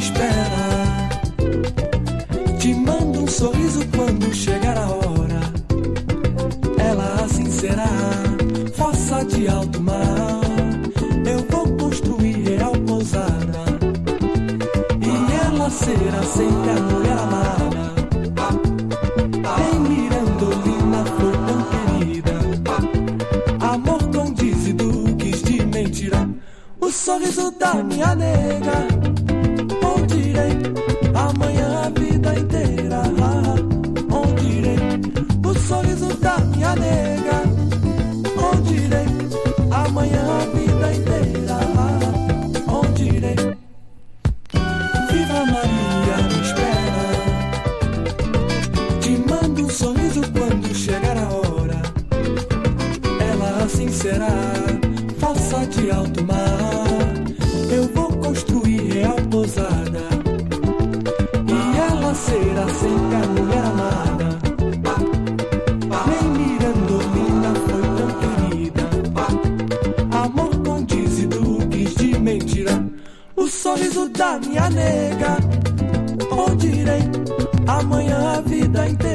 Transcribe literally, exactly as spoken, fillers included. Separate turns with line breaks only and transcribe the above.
espera. Te mando um sorriso quando chegar a hora. Ela assim será, fossa de alto mar. Eu vou construir real pousada, e ela será sempre a mulher amada. Em Mirandolina foi tão querida, amor condiz e duques de mentira. O sorriso da minha nega, onde irei amanhã a vida inteira. Onde irei, o sorriso da minha nega, onde irei amanhã a vida inteira. Onde irei, viva Maria me espera. Te mando um sorriso quando chegar a hora. Ela assim será, fossa de alto mar. Eu vou construir real pousada, e ela será sempre a mulher amada. Nem Mirandolina foi tão querida, amor condiz e duques de mentira. O sorriso da minha nega, onde irei amanhã a vida inteira.